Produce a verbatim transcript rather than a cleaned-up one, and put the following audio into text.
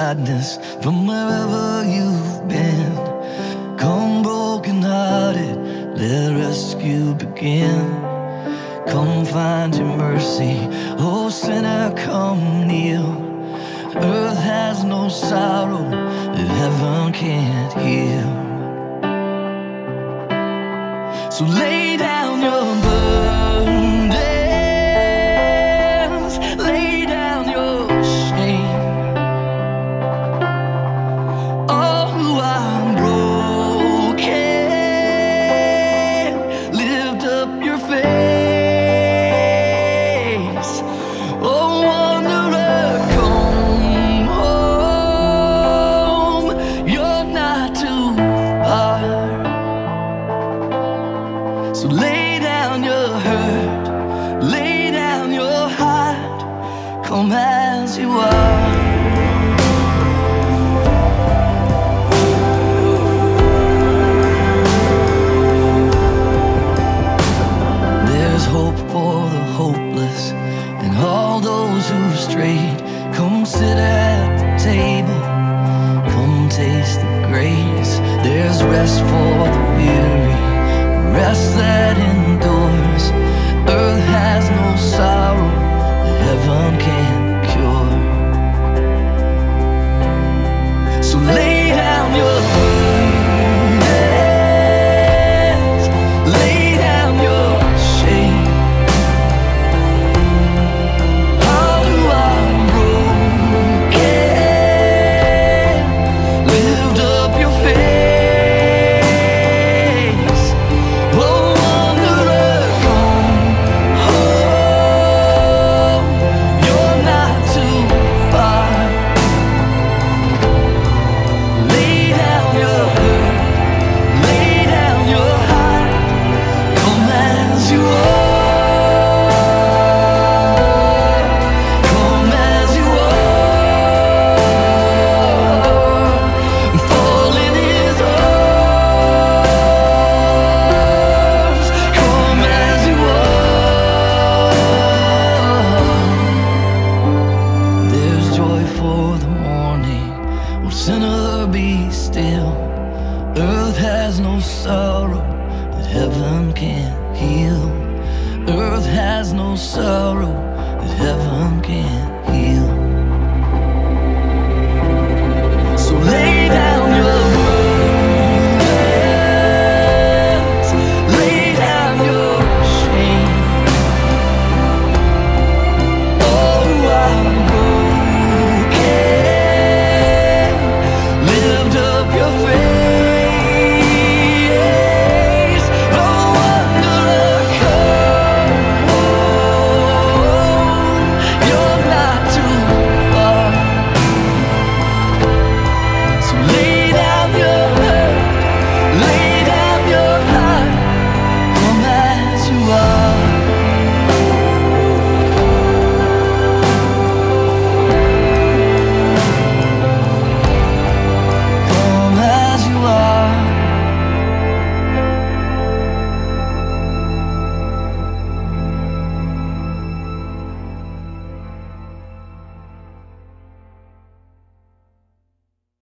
sadness from wherever you've been. Come broken hearted, let rescue begin. Come find your mercy, oh sinner, come kneel. Earth has no sorrow that heaven can't heal. So lay down your burdens, lay down your shame. All who are broken, lift up your face. Oh wanderer, come home, you're not too far. So lay down your hurt, lay down your heart, come as you are. There's hope for the hopeless and all those who've strayed. Come sit at the table, come taste the grace. There's rest for the weary, rest that endures. Earth has no sorrow that heaven can't cure. So lay down your burdens, lay down your shame. All who are broken, lift up your face. Oh wanderer, come home, you're not too far. Lay down your hurt, lay down your heart, come as you are, come as you are, fall in his arms, come as you are. There's joy for the morning, oh sinner, be still. Earth has no sorrow that heaven can't heal. Earth has no sorrow that heaven can't heal.